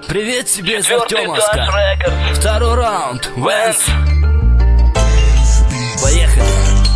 Привет тебе из Артемовска. Второй раунд. Вэнс. Поехали.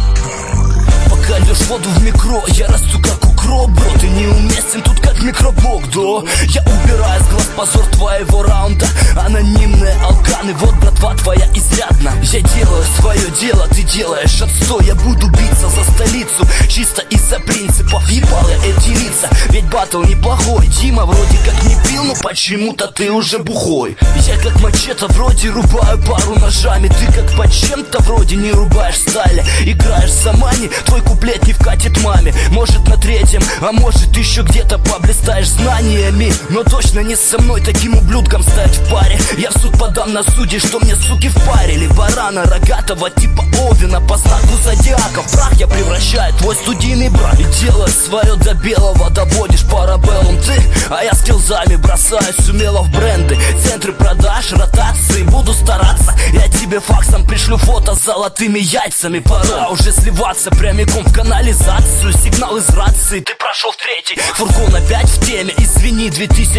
Пока льешь воду в микро, я расту как укроп, бро. Ты неуместен тут как микроблок, да. Я убираю с глаз позор твоего раунда. Анонимные алканы, вот братва твоя изрядна. Я делаю свое дело, ты делаешь отстой. Я буду биться за столицу чисто из-за принципов. Ебал я эти лица, ведь батл неплохой. Дима вроде как не пил, но почему-то ты уже бухой. Я как мачете вроде рубаю пару ножами. Ты как по чем-то вроде не рубаешь стали. Играешь в самане, твой куплет не вкатит маме. Может на третьем, а может еще где-то поблистаешь знаниями. Но точно не со мной таким ублюдком стать в паре. Я в суд подам на суде, что мне суки впарили. Барана рогатого типа Овена по знаку зодиака. В прах я превращаю твой студийный брак. И делаешь свое до белого, доводишь парабеллум ты. А я скиллзами бросаюсь умело в бренды. Центры продаж, ротации, буду стараться. Я тебе факсом пришлю фото с золотыми яйцами. Пора уже сливаться прямиком в канализацию. Сигнал из рации, ты прошел в третий. Фургон опять в теме, извини,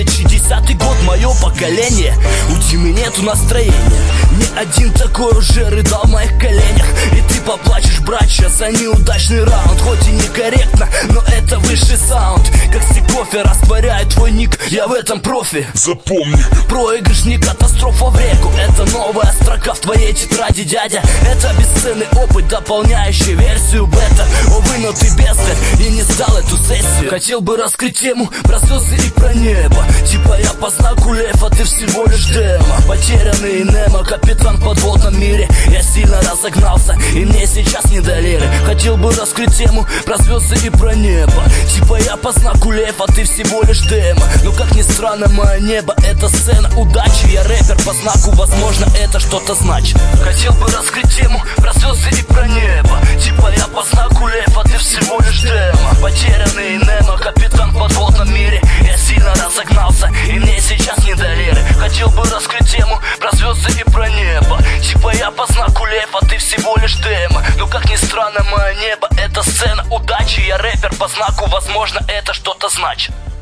2010 год, мое поколение. У Димы нету настроения. Ни один такой уже рыдал в моих коленях. И ты поплачешь, братья, за неудачный раунд. Хоть и некорректно, но это высший саунд. Как кофе растворяет твой ник, я в этом профи. Запомни, проигрыш не катастрофа в реку. Это новая строка в твоей тетради, дядя. Это бесценный опыт, дополняющий версию бета. Увы, но ты бездарь и не сдал эту сессию. Хотел бы раскрыть тему про слезы и про небо. Типа я по знаку лев, а ты всего лишь демо. Потерянный Немо, капитан в подводном мире. Я сильно разогнался, и мне сейчас не до лиры. Хотел бы раскрыть тему про звезды и про небо. Типа я по знаку лев, а ты всего лишь демо. Но как ни странно, мое небо — это сцена удачи. Я рэпер по знаку, возможно, это что-то значит. Хотел бы раскрыть тему про звезды и про небо. Типа я по знаку лев, а ты всего лишь демо. Потерянный Немо, капитан в подводном мире. Я сильно разогнался, и мне сейчас не до лиры. Хотел бы раскрыть тему про звезды и про небо. Типа я по знаку лев, а ты всего лишь демо. Но как ни странно, мое небо — это сцена удачи. Я рэпер по знаку, возможно, это что-то значит.